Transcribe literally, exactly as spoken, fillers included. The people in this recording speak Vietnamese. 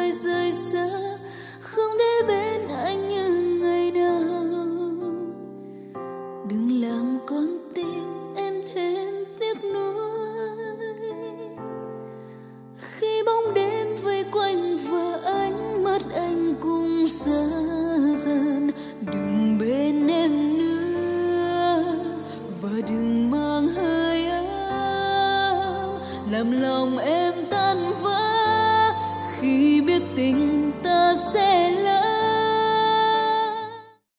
tôi rời xa, không thể bên anh như ngày nào. Đừng làm con tim em thêm tiếc nuối khi bóng đêm vây quanh và ánh mắt anh cũng xa dần. Đừng bên em nữa và đừng mang hơi ấm làm lòng em tan vỡ khi biết tình ta sẽ lỡ.